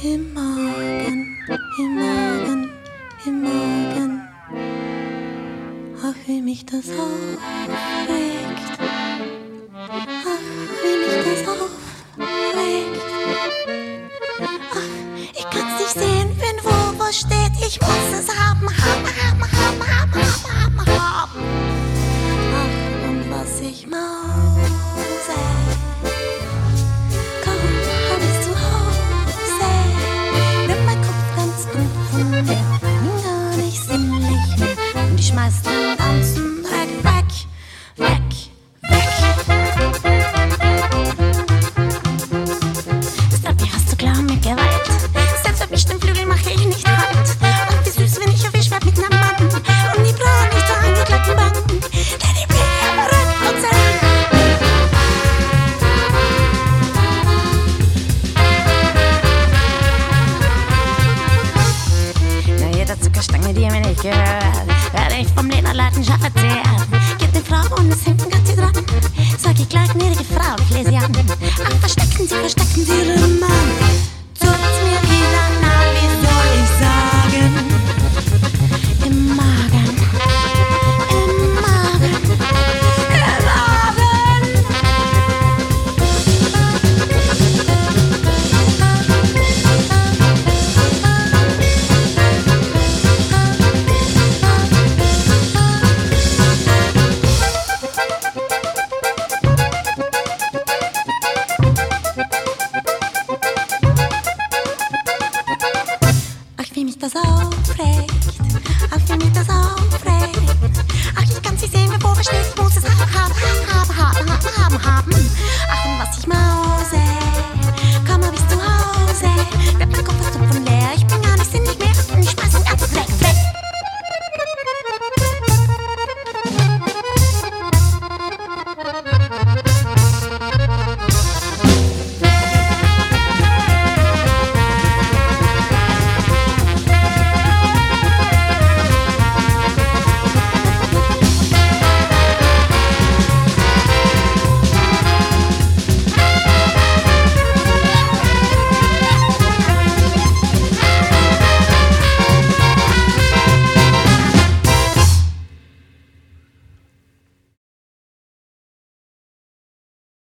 Im Morgen, im Morgen, im Morgen. Ach, wie mich das aufregt. Ach, wie mich das aufregt. Ach, ich kann's nicht sehen, wenn wo steht. Ich muss es haben, haben, haben, haben, haben, haben, haben, haben. Ach, und was ich mause, kaum hab ich's zu Hause, wird mein Kopf ganz dumpf und gar nicht sinnlich mehr. Und ich schmeiß den ganzen Dreck weg, weg, weg. Deshalb, wie hast du klar mit Gewalt? Selbst hab ich den Flügel, mach ich nicht halt. Und wie süß, wenn ich auf dich werd mit nem Mann. Und die brauchen nicht so angeklagten Bank, denn die Blicke verrückt und sehr. Na, jeder Zuckerstange, die mir nicht gehört, werde ich vom Lederleidenschaft erzählt. Geht den Frauen, es hinten ganz sie dran. Sag ich gleich, gnädige Frau, ich lese sie an. Ach, verstecken Sie ihre Mann.